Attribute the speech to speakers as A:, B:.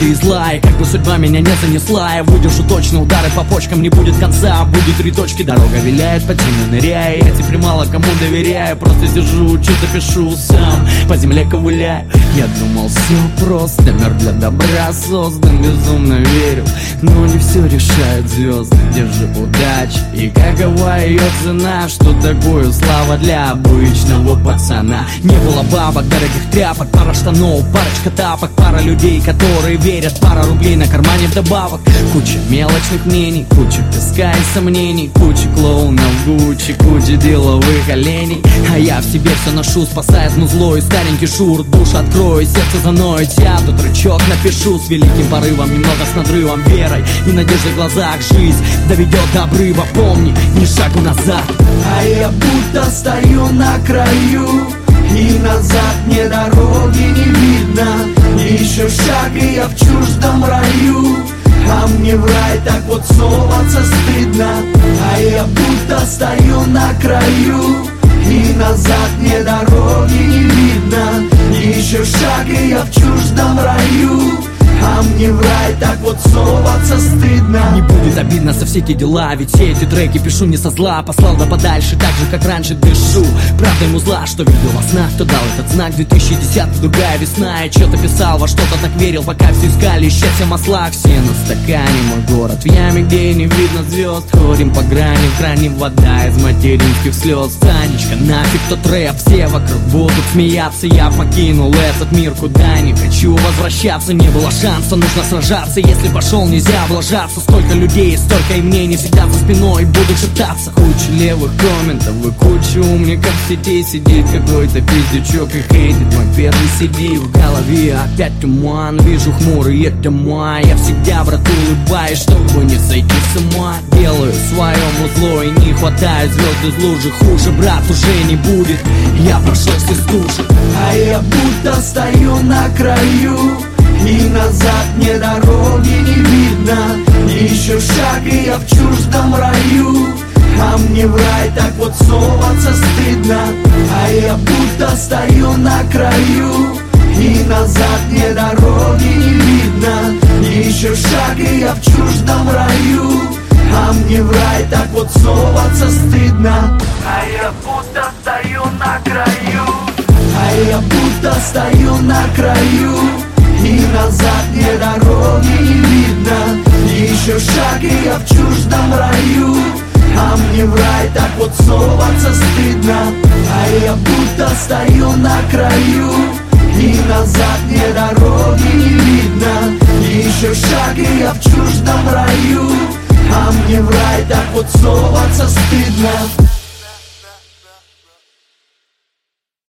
A: обиды и зла. И как бы судьба меня не занесла, я выдержу точно удары по почкам, не будет конца. Будет 3 точки, дорога виляет, под землю ныряя. Я теперь мало кому доверяю, просто сижу, что-то пишу сам, по земле ковыляю. Я думал, все просто, мир для добра создан, безумно верю, но не все решают звезды. Держи удачи, и какова ее цена? Что такое слава для обычного пацана? Не было бабок, дорогих тряпок, пара штанов, парочка тапок, пара людей, которые верят, пара рублей на кармане вдобавок. Куча мелочных мнений, куча песка и сомнений, куча клоунов Гуччи, куча деловых оленей. А я в себе все ношу, спасаясь музло и старенький шур. Душу открою, сердце заноет, я тут рычаг напишу с великим порывом, немного с надрывом, верой и надеждой в глазах. Жизнь доведет до обрыва, помни, ни шагу назад.
B: А я будто стою на краю, и назад мне дороги не видно. Еще шаг, и я в чуждом раю, а мне в рай так вот соваться стыдно. А я будто стою на краю, и назад мне дороги не видно. Еще шаг, и я в чуждом раю, а мне в рай так вот соваться стыдно.
A: Не будет обидно за все эти дела, ведь все эти треки пишу не со зла. Послал да подальше, так же как раньше дышу. Правда ему зла, что видел во снах, кто дал этот знак. 2010, другая весна, я что-то писал, во что-то так верил, пока все искали счастье в маслах. Все на стакане, мой город в яме, где не видно звезд. Ходим по грани, в кране вода из материнских слез. Санечка, нафиг тот рэп, все вокруг будут смеяться. Я покинул этот мир, куда не хочу возвращаться. Не было шанса, нужно сражаться, если пошел, нельзя облажаться. Столько людей, столько и мнений, всегда за спиной будут шептаться. Куча левых комментов и куча умников в сети. Сидит какой-то пиздючок и хейтит мой первый CD. В голове опять туман, вижу хмурые дома. Я всегда, брат, улыбаюсь, чтобы не сойти с ума. Делаю в своем узло и не хватает звезд из лужи. Хуже, брат, уже не будет, я прошел все стужи.
B: А я будто стою на краю, и назад мне дороги не видно. Еще шаг, и я в чуждом раю, а мне в рай так вот соваться стыдно. А я будто стою на краю, и назад мне дороги не видно. Еще шаг, и я в чуждом раю, а мне в рай так вот соваться стыдно. А я будто стою на краю, а я будто стою на краю, и назад мне дороги не видно. Еще шаг, и я в чуждом раю, а мне в рай так вот соваться стыдно. А я будто стою на краю, и назад мне дороги не видно. Еще шаг, и я в чуждом раю, а мне в рай так вот соваться стыдно.